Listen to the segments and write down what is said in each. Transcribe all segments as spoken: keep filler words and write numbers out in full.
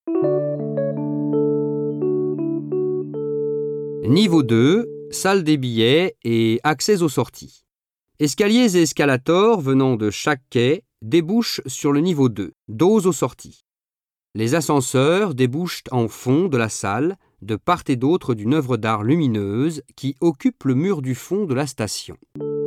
Niveau deux, salle des billets et accès aux sorties. Escaliers et escalators venant de chaque quai débouchent sur le niveau deux, dos aux sorties. Les ascenseurs débouchent en fond de la salle, de part et d'autre d'une œuvre d'art lumineuse qui occupe le mur du fond de la station.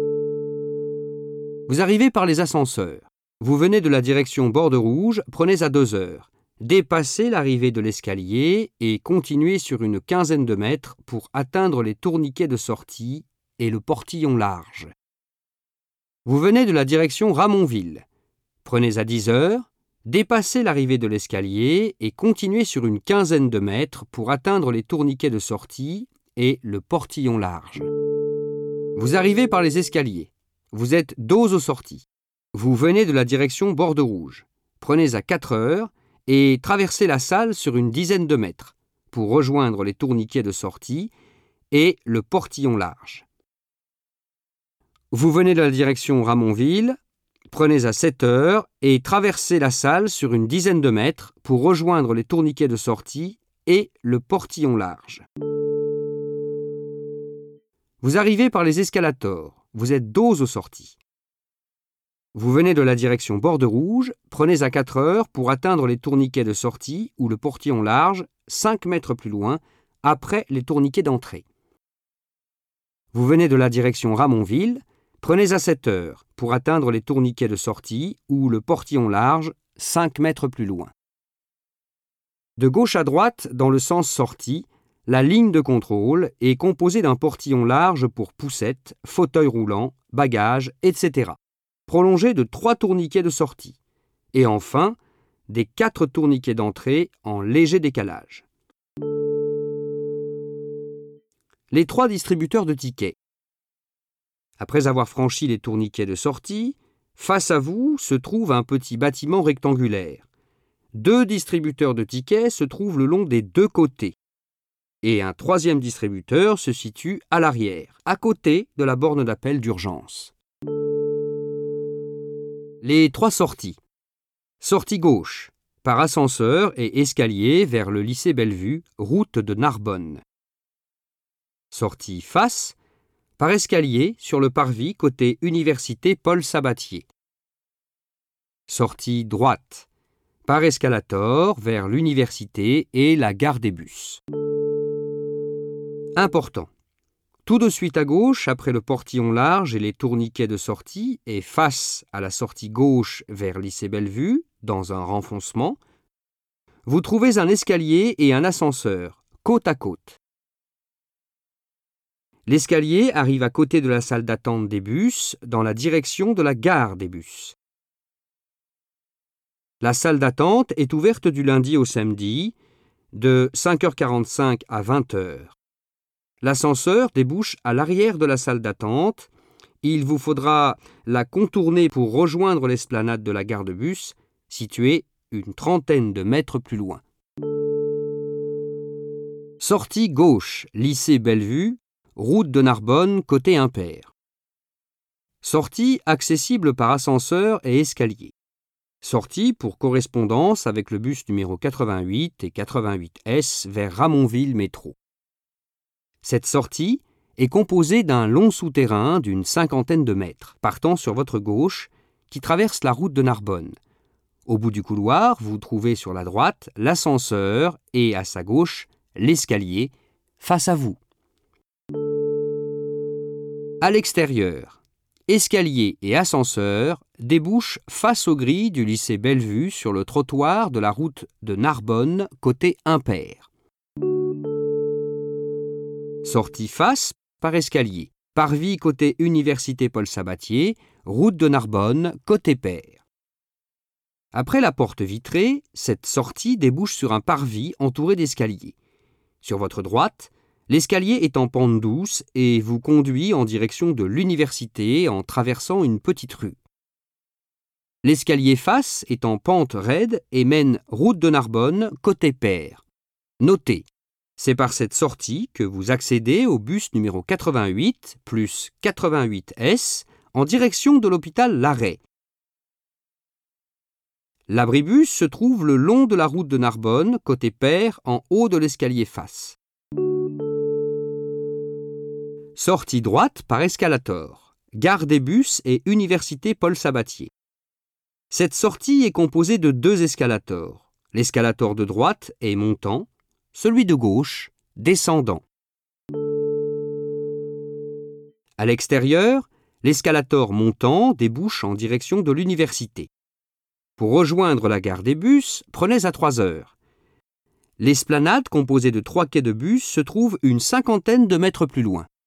Vous arrivez par les ascenseurs. Vous venez de la direction Borde Rouge, prenez à deux heures. Dépassez l'arrivée de l'escalier et continuez sur une quinzaine de mètres pour atteindre les tourniquets de sortie et le portillon large. Vous venez de la direction Ramonville. Prenez à dix heures, dépassez l'arrivée de l'escalier et continuez sur une quinzaine de mètres pour atteindre les tourniquets de sortie et le portillon large. Vous arrivez par les escaliers. Vous êtes dos aux sorties. Vous venez de la direction Borde Rouge. Prenez à quatre heures et traversez la salle sur une dizaine de mètres pour rejoindre les tourniquets de sortie et le portillon large. Vous venez de la direction Ramonville, prenez à sept heures et traversez la salle sur une dizaine de mètres pour rejoindre les tourniquets de sortie et le portillon large. Vous arrivez par les escalators, vous êtes dos aux sorties. Vous venez de la direction Borde Rouge, prenez à quatre heures pour atteindre les tourniquets de sortie ou le portillon large, cinq mètres plus loin, après les tourniquets d'entrée. Vous venez de la direction Ramonville, prenez à sept heures pour atteindre les tourniquets de sortie ou le portillon large, cinq mètres plus loin. De gauche à droite, dans le sens sortie, la ligne de contrôle est composée d'un portillon large pour poussettes, fauteuil roulant, bagages, et cetera, prolongé de trois tourniquets de sortie, et enfin des quatre tourniquets d'entrée en léger décalage. Les trois distributeurs de tickets. Après avoir franchi les tourniquets de sortie, face à vous se trouve un petit bâtiment rectangulaire. Deux distributeurs de tickets se trouvent le long des deux côtés, et un troisième distributeur se situe à l'arrière, à côté de la borne d'appel d'urgence. Les trois sorties. Sortie gauche, par ascenseur et escalier vers le lycée Bellevue, route de Narbonne. Sortie face, par escalier sur le parvis côté université Paul Sabatier. Sortie droite, par escalator vers l'université et la gare des bus. Important. Tout de suite à gauche, après le portillon large et les tourniquets de sortie, et face à la sortie gauche vers lycée Bellevue, dans un renfoncement, vous trouvez un escalier et un ascenseur, côte à côte. L'escalier arrive à côté de la salle d'attente des bus, dans la direction de la gare des bus. La salle d'attente est ouverte du lundi au samedi, de cinq heures quarante-cinq à vingt heures. L'ascenseur débouche à l'arrière de la salle d'attente. Il vous faudra la contourner pour rejoindre l'esplanade de la gare de bus, située une trentaine de mètres plus loin. Sortie gauche, lycée Bellevue, route de Narbonne, côté impair. Sortie accessible par ascenseur et escalier. Sortie pour correspondance avec le bus numéro quatre-vingt-huit et quatre-vingt-huit S vers Ramonville métro. Cette sortie est composée d'un long souterrain d'une cinquantaine de mètres, partant sur votre gauche, qui traverse la route de Narbonne. Au bout du couloir, vous trouvez sur la droite l'ascenseur et à sa gauche l'escalier, face à vous. À l'extérieur, escalier et ascenseur débouchent face aux grilles du lycée Bellevue sur le trottoir de la route de Narbonne, côté impair. Sortie face, par escalier. Parvis côté université Paul Sabatier, route de Narbonne, côté pair. Après la porte vitrée, cette sortie débouche sur un parvis entouré d'escaliers. Sur votre droite, l'escalier est en pente douce et vous conduit en direction de l'université en traversant une petite rue. L'escalier face est en pente raide et mène route de Narbonne, côté pair. Notez, c'est par cette sortie que vous accédez au bus numéro quatre-vingt-huit plus quatre-vingt-huit S en direction de l'hôpital Larrey. L'abribus se trouve le long de la route de Narbonne, côté Père, en haut de l'escalier face. Sortie droite par escalator. Gare des bus et Université Paul Sabatier. Cette sortie est composée de deux escalators. L'escalator de droite est montant, celui de gauche descendant. À l'extérieur, l'escalator montant débouche en direction de l'université. Pour rejoindre la gare des bus, prenez à trois heures. L'esplanade composée de trois quais de bus se trouve une cinquantaine de mètres plus loin.